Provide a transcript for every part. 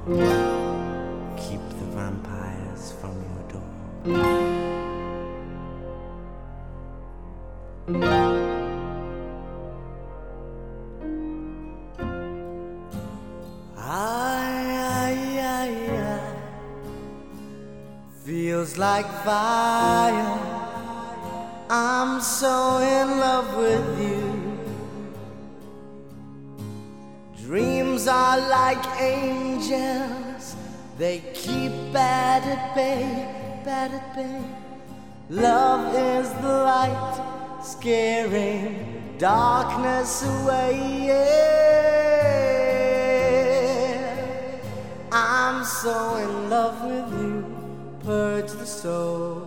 Keep the vampires from your door. Feels like fire. I'm so in love with you. Dreams are like angels. They keep bad at bay, bad at bay. Love is the light, scaring darkness away. Yeah. I'm so in love with you. Purge the soul.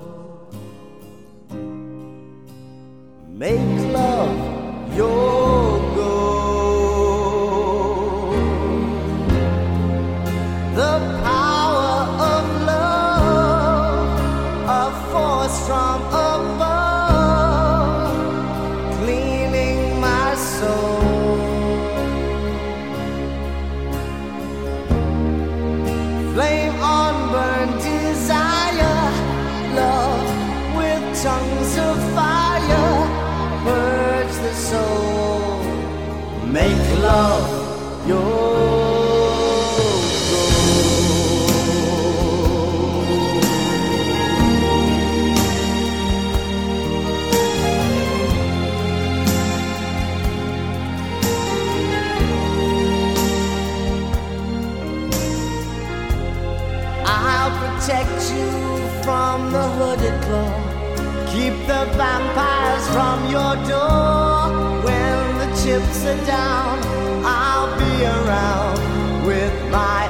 Make love your goal. The power of love, a force from above, cleaning my soul. Flame on burn desire, love with tongues of fire. Purge the soul, make love your I'll protect you from the hooded claw. Keep the vampires from your door. When the chips are down, I'll be around with my